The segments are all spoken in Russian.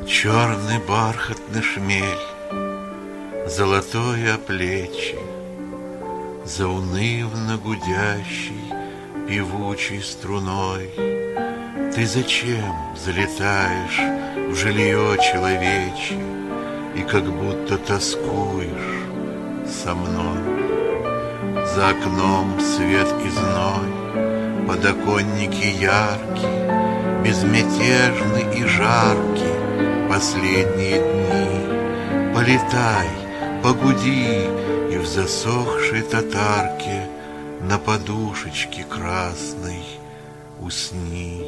Черный бархатный шмель, золотое плечи, заунывно гудящий певучей струной. Ты зачем залетаешь в жилье человечье и как будто тоскуешь со мной? За окном свет и зной, подоконники яркие, безмятежны и жаркие последние дни. Полетай, погуди и в засохшей татарке на подушечке красной усни.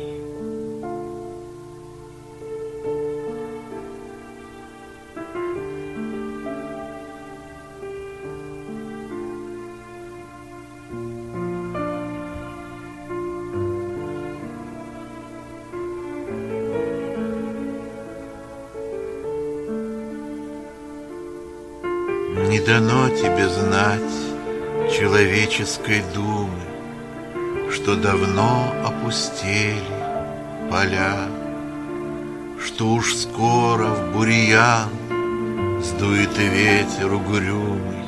Не дано тебе знать человеческой думы, что давно опустели поля, что уж скоро в бурьян сдует ветер угрюмый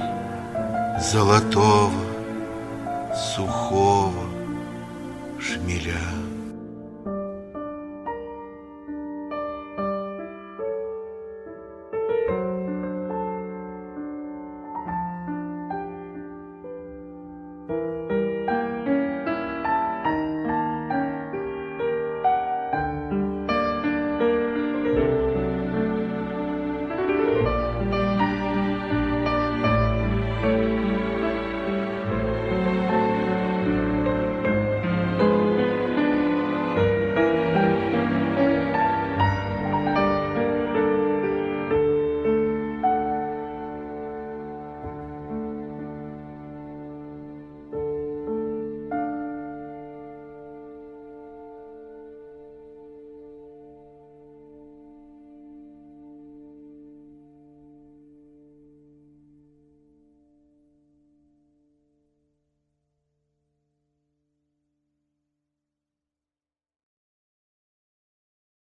золотого сухого шмеля.